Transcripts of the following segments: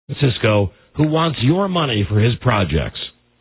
Francisco, who wants your money for his projects?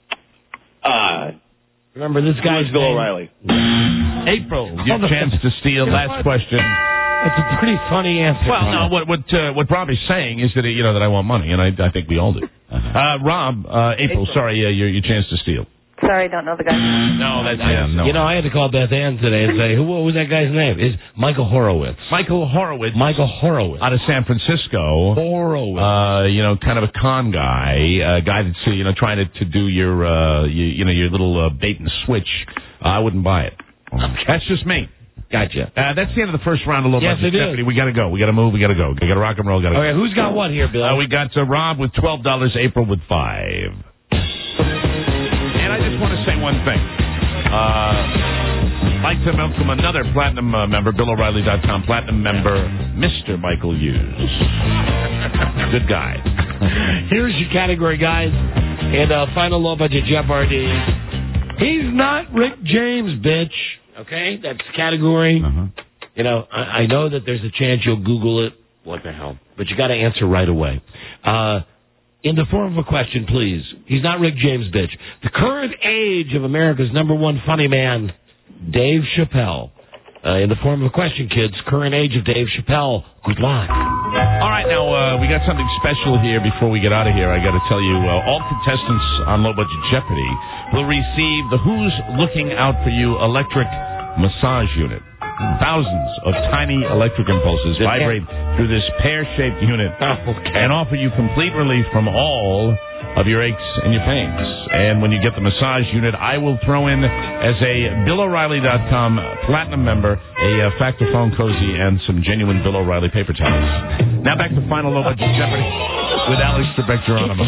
Remember this guy's Bill name? O'Reilly. April, your chance to steal. Last question. That's a pretty funny answer. Well, no, what Rob is saying is that that I want money, and I think we all do. Rob, April, sorry, your chance to steal. Sorry, don't know the guy. No, that's him. No. I had to call Beth Ann today and say, what was that guy's name? It's Michael Horowitz. Michael Horowitz. Out of San Francisco. Horowitz. Kind of a con guy, a guy that's trying to do your your little bait and switch. I wouldn't buy it. That's just me. Gotcha. That's the end of the first round of Low Yes, Budget it Jeopardy. is. We got to go. We got to move. We got to go. We got to rock and roll. Got to. Okay, who's got what here, Bill? We got Rob with $12, April with $5. And I just want to say one thing. I'd like to welcome another Platinum member, BillO'Reilly.com Platinum member, Mr. Michael Hughes. Good guy. Here's your category, guys. And final Low Budget Jeopardy. He's not Rick James, bitch. Okay? That's the category. I know that there's a chance you'll Google it. What the hell? But you got to answer right away. In the form of a question, please. He's not Rick James, bitch. The current age of America's #1 funny man, Dave Chappelle. In the form of a question, kids. Current age of Dave Chappelle. Good luck. All right, now, we got something special here before we get out of here. I got to tell you, all contestants on Low Budget Jeopardy will receive the Who's Looking Out for You electric massage unit. Thousands of tiny electric impulses vibrate through this pear-shaped unit and offer you complete relief from all of your aches and your pains. And when you get the massage unit, I will throw in, as a BillO'Reilly.com Platinum member, a Factophone cozy and some genuine Bill O'Reilly paper towels. Now back to final Low Budget Jeopardy with Alex Trebek-Geronimo.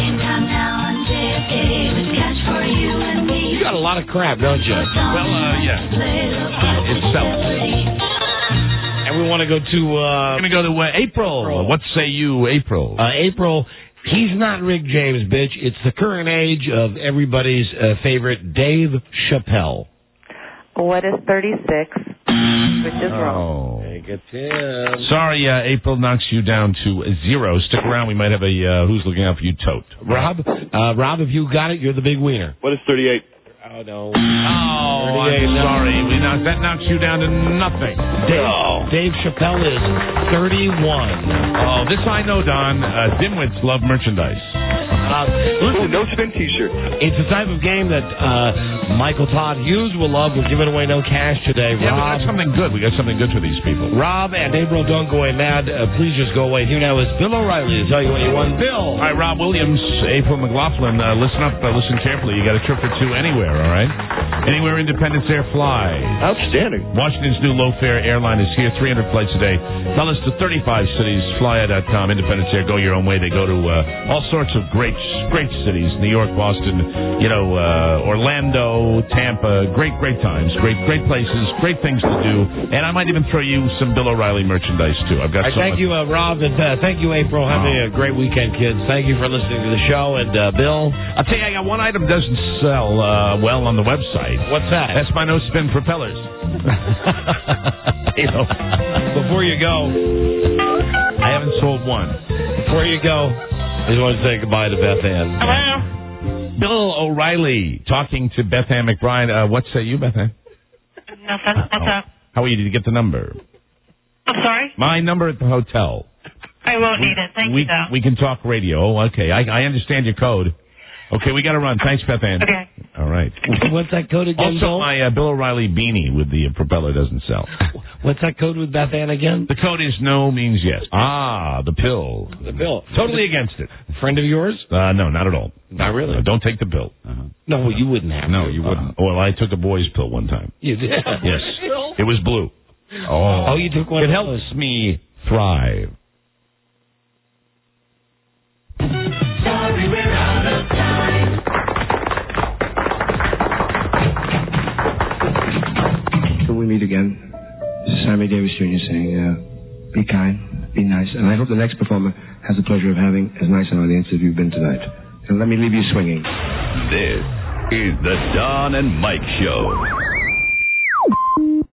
You got a lot of crap, don't you? Well, yeah. It sells. And we want to go to... We're going to go to April. What say you, April? April, he's not Rick James, bitch. It's the current age of everybody's favorite, Dave Chappelle. What is 36? Which is wrong. Sorry, April knocks you down to 0. Stick around. We might have a Who's Looking Out for You tote. Rob, if you got it, you're the big winner. What is 38? Oh, no. Oh, I'm sorry. That knocks you down to nothing. Dave Chappelle is 31. Oh, this I know, Don. Dimwits love merchandise. Listen, no spin T-shirt. It's the type of game that Michael Todd Hughes will love. We're giving away no cash today. Yeah, we got something good. We got something good for these people. Rob and April, don't go away mad. Please just go away. Here now is Bill O'Reilly to tell you what you won. Bill. All right, Rob Williams, April McLaughlin. Listen up. Listen carefully. You got a trip or two anywhere, all right? Anywhere Independence Air flies. Outstanding. Washington's new low-fare airline is here. 300 flights a day. Tell us to 35 cities. Flya.com. Independence Air. Go your own way. They go to all sorts of great cities. New York, Boston, Orlando, Tampa. Great times. Great places. Great things to do. And I might even throw you some Bill O'Reilly merchandise, too. I've got so thank you, Rob, and thank you, April. Have a great weekend, kids. Thank you for listening to the show. And, Bill? I'll tell you, I got one item doesn't sell well on the website. What's that? That's my no-spin propellers. Before you go, I haven't sold one. Before you go, I just want to say goodbye to Beth Ann. Hello. Bill O'Reilly talking to Beth Ann McBride. What say you, Beth Ann? Nothing. What's up? How are you? Did you get the number? I'm sorry? My number at the hotel. I won't need it. Thank you, though. We can talk radio. Okay. I understand your code. Okay, we got to run. Thanks, Beth Ann. Okay. All right. What's that code again, Also, Bill? my Bill O'Reilly beanie with the propeller doesn't sell. What's that code with Beth Ann again? The code is no means yes. The pill. The pill. Totally against it. Friend of yours? No, not at all. Not really? Don't take the pill. No, well, you wouldn't have. No, you wouldn't. Well, I took a boy's pill one time. You did? Yes. It was blue. Oh, you took one. It helps me thrive. Sorry, we're out of time. Till we meet again, this is Sammy Davis Jr. saying, be kind, be nice, and I hope the next performer has the pleasure of having as nice an audience as you've been tonight. And let me leave you swinging. This is the Don and Mike Show.